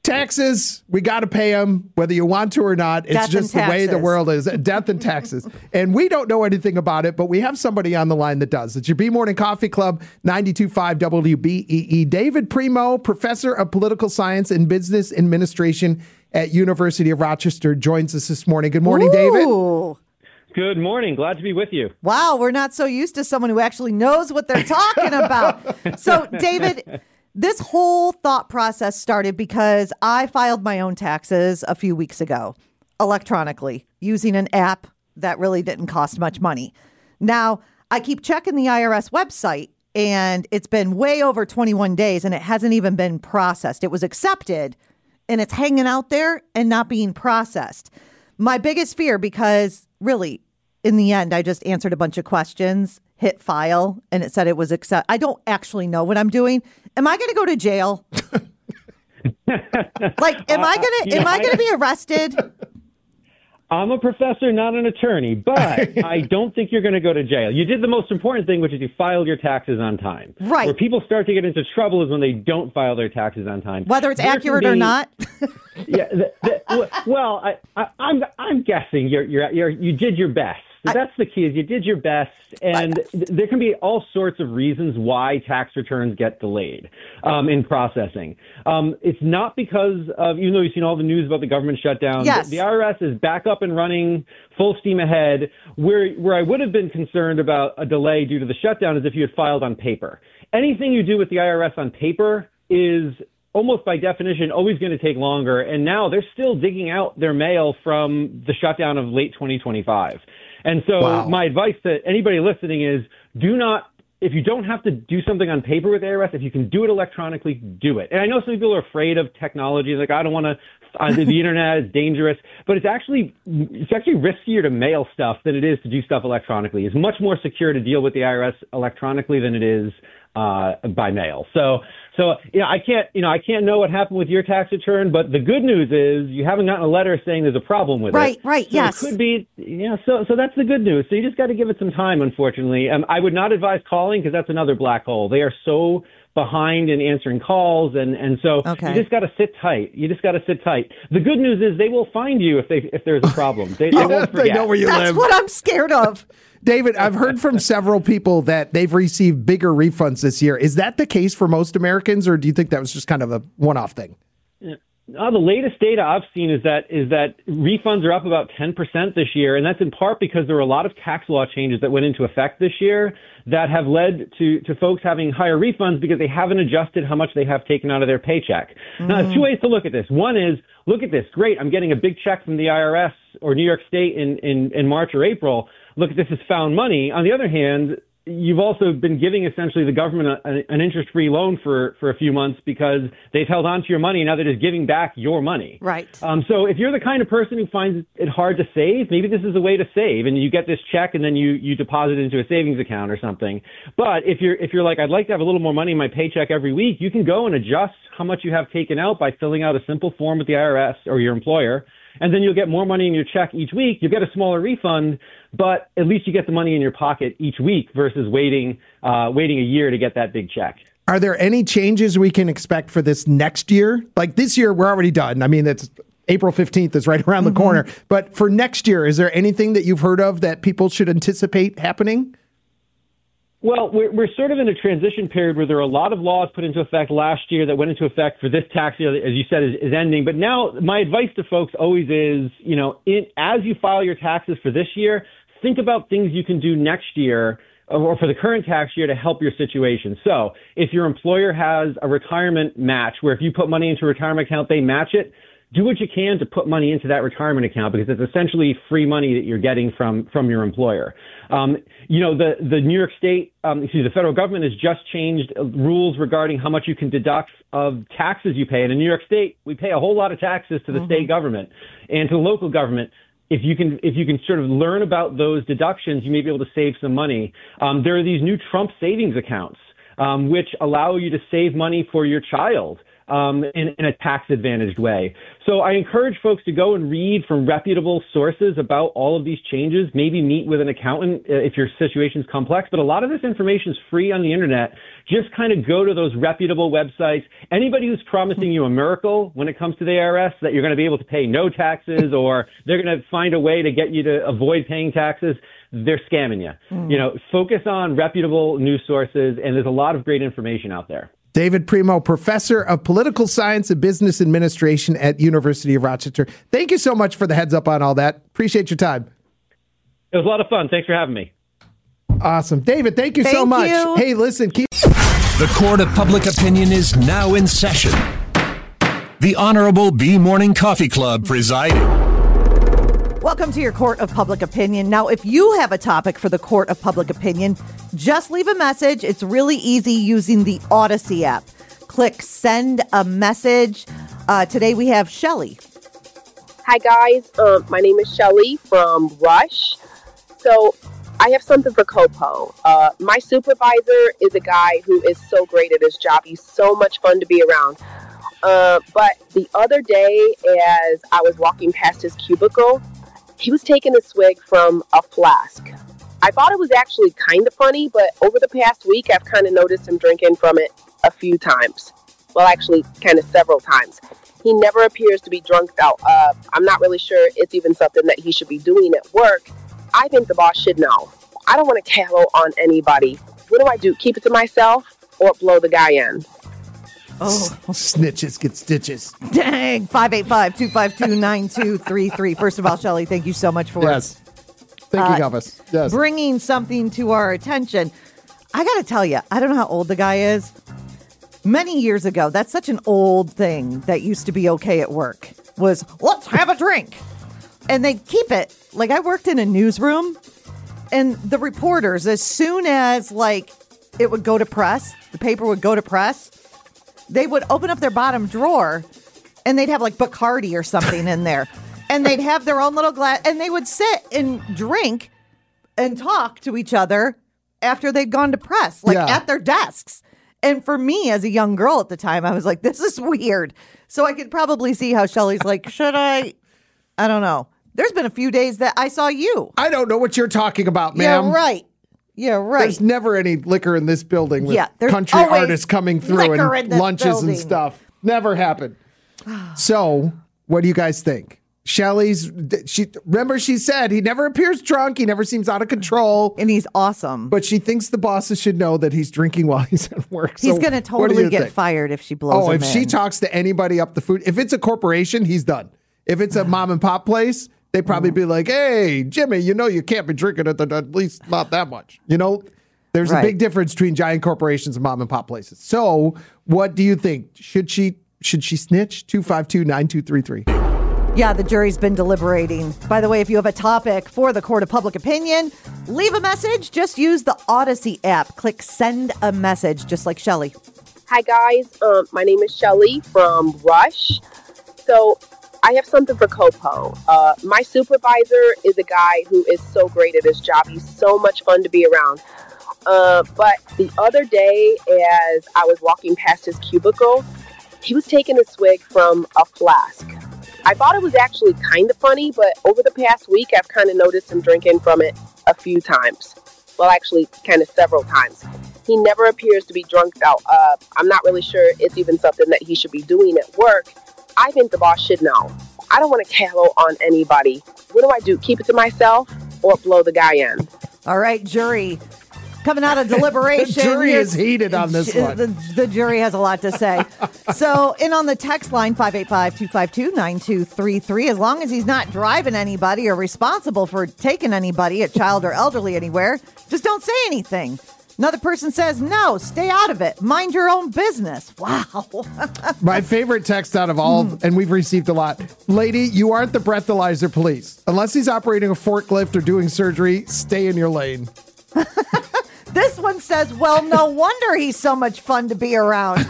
Taxes, we got to pay them, whether you want to or not. It's just the way the world is. Death and taxes. And we don't know anything about it, but we have somebody on the line that does. It's your B Morning Coffee Club, 92.5 WBEE. David Primo, professor of political science and business administration at University of Rochester, joins us this morning. Good morning, David. Good morning. Glad to be with you. Wow, we're not so used to someone who actually knows what they're talking about. So, David, this whole thought process started because I filed my own taxes a few weeks ago electronically using an app that really didn't cost much money. Now, I keep checking the IRS website, and it's been way over 21 days, and it hasn't even been processed. It was accepted, and it's hanging out there and not being processed. My biggest fear, because really, in the end, I just answered a bunch of questions, hit file, and it said it was accepted. I don't actually know what I'm doing. Am I going to go to jail? Am I going to be arrested? I'm a professor, not an attorney, but I don't think you're going to go to jail. You did the most important thing, which is you filed your taxes on time. Right. Where people start to get into trouble is when they don't file their taxes on time. Whether it's accurate or not. Yeah. Well, I'm guessing you did your best. So that's the key, is you did your best, and there can be all sorts of reasons why tax returns get delayed in processing. It's not because of, even though you've seen all the news about the government shutdown, yes. The IRS is back up and running, full steam ahead. Where I would have been concerned about a delay due to the shutdown is if you had filed on paper. Anything you do with the IRS on paper is almost by definition always going to take longer, and now they're still digging out their mail from the shutdown of late 2025. And so My advice to anybody listening is if you don't have to do something on paper with IRS, if you can do it electronically, do it. And I know some people are afraid of technology, like, I don't want to, the internet is dangerous, but it's actually riskier to mail stuff than it is to do stuff electronically. It's much more secure to deal with the IRS electronically than it is by mail. So I can't know what happened with your tax return, but the good news is you haven't gotten a letter saying there's a problem with it. Right, so yes. It could be, so that's the good news. So you just got to give it some time, unfortunately. I would not advise calling because that's another black hole. They are so behind in answering calls, and so You just got to sit tight. The good news is they will find you if there's a problem. They won't forget. They know where you live. That's what I'm scared of. David, I've heard from several people that they've received bigger refunds this year. Is that the case for most Americans, or do you think that was just kind of a one-off thing? The latest data I've seen is that refunds are up about 10% this year, and that's in part because there were a lot of tax law changes that went into effect this year that have led to folks having higher refunds because they haven't adjusted how much they have taken out of their paycheck. Now, there's two ways to look at this. One is, look at this. Great, I'm getting a big check from the IRS or New York State in March or April. Look at this as found money. On the other hand, you've also been giving essentially the government an interest-free loan for a few months because they've held on to your money, and now they're just giving back your money. Right. So if you're the kind of person who finds it hard to save, maybe this is a way to save, and you get this check and then you deposit it into a savings account or something. But if you're like, I'd like to have a little more money in my paycheck every week, you can go and adjust how much you have taken out by filling out a simple form with the IRS or your employer. And then you'll get more money in your check each week. You'll get a smaller refund, but at least you get the money in your pocket each week versus waiting a year to get that big check. Are there any changes we can expect for this next year? Like this year, we're already done. I mean, it's April 15th is right around the corner. But for next year, is there anything that you've heard of that people should anticipate happening? Well, we're sort of in a transition period where there are a lot of laws put into effect last year that went into effect for this tax year, as you said, is ending. But now my advice to folks always is, as you file your taxes for this year, think about things you can do next year or for the current tax year to help your situation. So if your employer has a retirement match where if you put money into a retirement account, they match it, do what you can to put money into that retirement account because it's essentially free money that you're getting from your employer. The New York State, the federal government has just changed rules regarding how much you can deduct of taxes you pay. And in New York State, we pay a whole lot of taxes to the state government and to the local government. If you can sort of learn about those deductions, you may be able to save some money. There are these new Trump savings accounts, which allow you to save money for your child. in a tax-advantaged way. So I encourage folks to go and read from reputable sources about all of these changes, maybe meet with an accountant if your situation's complex. But a lot of this information is free on the internet. Just kind of go to those reputable websites. Anybody who's promising you a miracle when it comes to the IRS, that you're going to be able to pay no taxes or they're going to find a way to get you to avoid paying taxes, they're scamming you. Focus on reputable news sources, and there's a lot of great information out there. David Primo, professor of political science and business administration at University of Rochester. Thank you so much for the heads up on all that. Appreciate your time. It was a lot of fun. Thanks for having me. Awesome. David, thank you so much. Hey, listen, The Court of Public Opinion is now in session. The Honorable B Morning Coffee Club presiding. Welcome to your Court of Public Opinion. Now, if you have a topic for the Court of Public Opinion, just leave a message. It's really easy using the Odyssey app. Click send a message. Today we have Shelly. Hi, guys. My name is Shelly from Rush. So I have something for Copo. My supervisor is a guy who is so great at his job. He's so much fun to be around. But the other day, as I was walking past his cubicle, he was taking a swig from a flask. I thought it was actually kind of funny, but over the past week, I've kind of noticed him drinking from it a few times. Well, actually, kind of several times. He never appears to be drunk, though. I'm not really sure it's even something that he should be doing at work. I think the boss should know. I don't want to tallow on anybody. What do I do? Keep it to myself or blow the guy in? Oh, snitches get stitches. Dang. 585-252-9233. First of all, Shelly, thank you so much for thinking of us. Yes. Bringing something to our attention. I got to tell you, I don't know how old the guy is. Many years ago, that's such an old thing that used to be okay at work, was let's have a drink. And they keep it. Like, I worked in a newsroom, and the reporters, as soon as it would go to press, the paper would go to press, they would open up their bottom drawer and they'd have Bacardi or something in there. And they'd have their own little glass, and they would sit and drink and talk to each other after they'd gone to press, at their desks. And for me, as a young girl at the time, I was like, this is weird. So I could probably see how Shelly's like, should I? I don't know. There's been a few days that I saw you. I don't know what you're talking about, ma'am. Yeah, right. Yeah, right. There's never any liquor in this building with country artists coming through and lunches and stuff. Never happened. So, what do you guys think? Remember she said he never appears drunk. He never seems out of control. And he's awesome. But she thinks the bosses should know that he's drinking while he's at work. He's going to totally get fired if she blows him in. She talks to anybody up the food. If it's a corporation, he's done. If it's a mom and pop place, they'd probably be like, hey, Jimmy, you can't be drinking at least not that much. There's a big difference between giant corporations and mom and pop places. So what do you think? Should she snitch? 252-9233. Yeah, the jury's been deliberating. By the way, if you have a topic for the Court of Public Opinion, leave a message. Just use the Odyssey app. Click send a message, just like Shelly. Hi, guys. My name is Shelly from Rush. So I have something for Copo. My supervisor is a guy who is so great at his job. He's so much fun to be around. But the other day, as I was walking past his cubicle, he was taking a swig from a flask. I thought it was actually kind of funny, but over the past week, I've kind of noticed him drinking from it a few times. Well, actually, kind of several times. He never appears to be drunk, though. I'm not really sure it's even something that he should be doing at work. I think the boss should know. I don't want to tallow on anybody. What do I do? Keep it to myself or blow the guy in? All right, jury. Coming out of deliberation. The jury is heated on this one. The jury has a lot to say. So, in on the text line, 585-252-9233, as long as he's not driving anybody or responsible for taking anybody, a child or elderly, anywhere, just don't say anything. Another person says, no, stay out of it. Mind your own business. Wow. My favorite text out of all, and we've received a lot. Lady, you aren't the breathalyzer police. Unless he's operating a forklift or doing surgery, stay in your lane. This one says, well, no wonder he's so much fun to be around.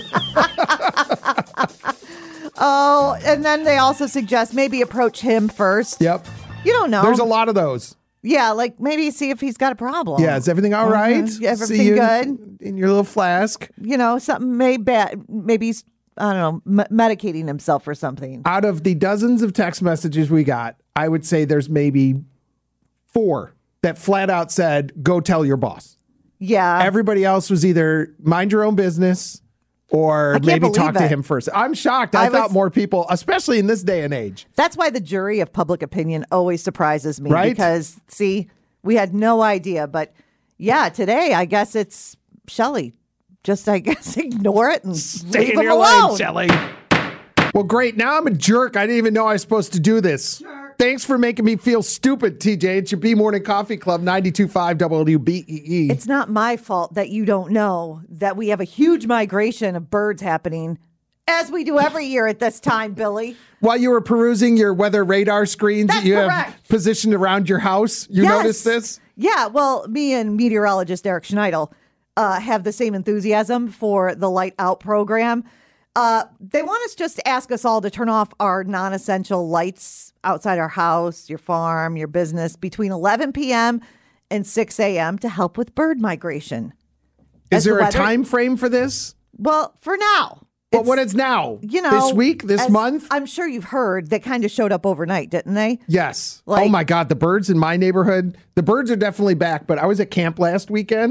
Oh, and then they also suggest maybe approach him first. Yep. You don't know. There's a lot of those. Yeah, maybe see if he's got a problem. Yeah, is everything all right? Everything good? In your little flask? Something maybe he's I don't know, medicating himself or something. Out of the dozens of text messages we got, I would say there's maybe 4 that flat out said, go tell your boss. Yeah. Everybody else was either mind your own business or maybe talk to him first. I'm shocked. I thought more people, especially in this day and age. That's why the jury of public opinion always surprises me. Right? Because, see, we had no idea. But, yeah, today, I guess it's Shelley. Just, I guess, ignore it and Stay leave in him your alone. lane, Shelley. Well, great. Now I'm a jerk. I didn't even know I was supposed to do this. Thanks for making me feel stupid, TJ. It's your B-Morning Coffee Club, 92.5 WBEE. It's not my fault that you don't know that we have a huge migration of birds happening, as we do every year at this time, Billy. While you were perusing your weather radar screens that you have positioned around your house, you noticed this? Yeah, well, me and meteorologist Eric Schneidel have the same enthusiasm for the Light Out program. They want us just to ask us all to turn off our non-essential lights outside our house, your farm, your business between 11 p.m. and 6 a.m. to help with bird migration. Is there a time frame for this? Well, for now. But what is now? You know, this week, this month? I'm sure you've heard they kind of showed up overnight, didn't they? Yes. Oh my God, the birds in my neighborhood. The birds are definitely back, but I was at camp last weekend.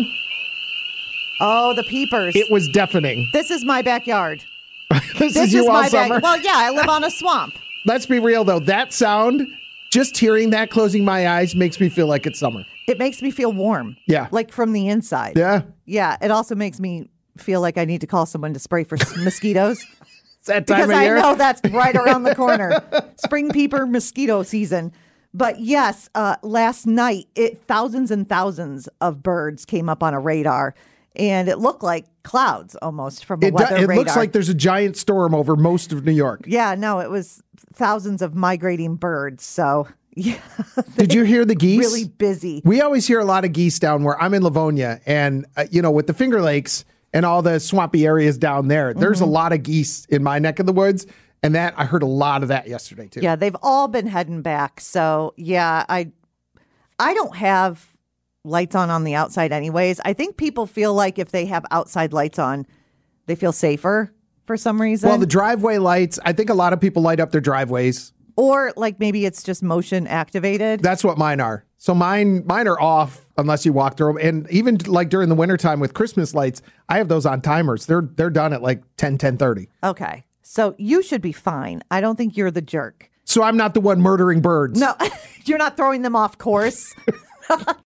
Oh, the peepers. It was deafening. This is my backyard. This is you all summer? Well, yeah, I live on a swamp. Let's be real, though. That sound, just hearing that, closing my eyes, makes me feel like it's summer. It makes me feel warm. Yeah. Like from the inside. Yeah. Yeah. It also makes me feel like I need to call someone to spray for mosquitoes. It's that time because of year. I know that's right around the corner. Spring peeper mosquito season. But yes, last night, thousands and thousands of birds came up on a radar. And it looked like clouds almost from a weather radar. It looks like there's a giant storm over most of New York. Yeah, no, it was thousands of migrating birds. So, yeah. Did you hear the geese? Really busy. We always hear a lot of geese down where I'm in Livonia. And, with the Finger Lakes and all the swampy areas down there, there's a lot of geese in my neck of the woods. And I heard a lot of that yesterday, too. Yeah, they've all been heading back. So, yeah, I don't have lights on the outside anyways. I think people feel like if they have outside lights on, they feel safer for some reason. Well, the driveway lights, I think a lot of people light up their driveways. Or like maybe it's just motion activated. That's what mine are. So mine are off unless you walk through them. And even like during the wintertime with Christmas lights, I have those on timers. They're done at like 10:30. Okay. So you should be fine. I don't think you're the jerk. So I'm not the one murdering birds. No, you're not throwing them off course.